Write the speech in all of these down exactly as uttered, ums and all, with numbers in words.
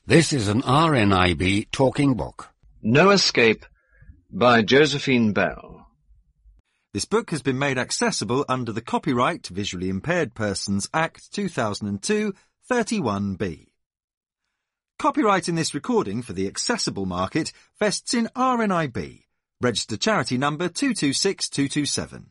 This is an R N I B talking book. No Escape by Josephine Bell. This book has been made accessible under the Copyright Visually Impaired Persons Act two thousand two, thirty-one B. Copyright in this recording for the accessible market vests in R N I B, registered charity number two two six two two seven.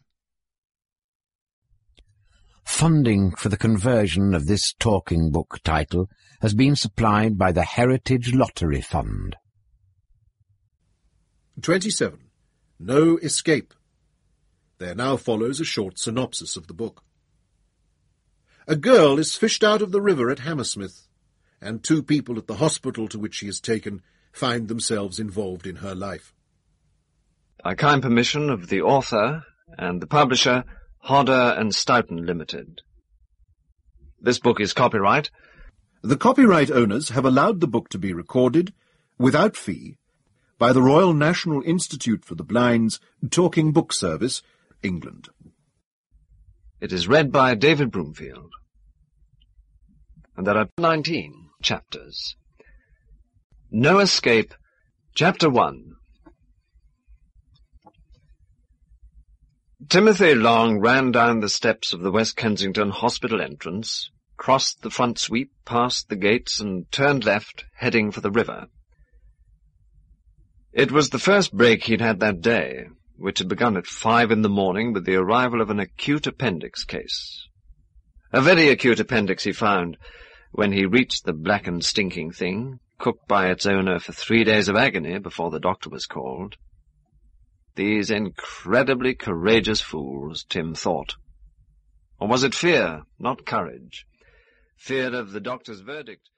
Funding for the conversion of this talking book title has been supplied by the Heritage Lottery Fund. twenty-seven. No Escape. There now follows a short synopsis of the book. A girl is fished out of the river at Hammersmith, and two people at the hospital to which she is taken find themselves involved in her life. By kind permission of the author and the publisher, Hodder and Stoughton Limited. This book is copyright. The copyright owners have allowed the book to be recorded, without fee, by the Royal National Institute for the Blind's Talking Book Service, England. It is read by David Broomfield. And there are nineteen chapters. No Escape, Chapter one. Timothy Long ran down the steps of the West Kensington Hospital entrance, crossed the front sweep, past the gates, and turned left, heading for the river. It was the first break he'd had that day, which had begun at five in the morning with the arrival of an acute appendix case. A very acute appendix he found when he reached the black and stinking thing, cooked by its owner for three days of agony before the doctor was called. These incredibly courageous fools, Tim thought. Or was it fear, not courage? Fear of the doctor's verdict.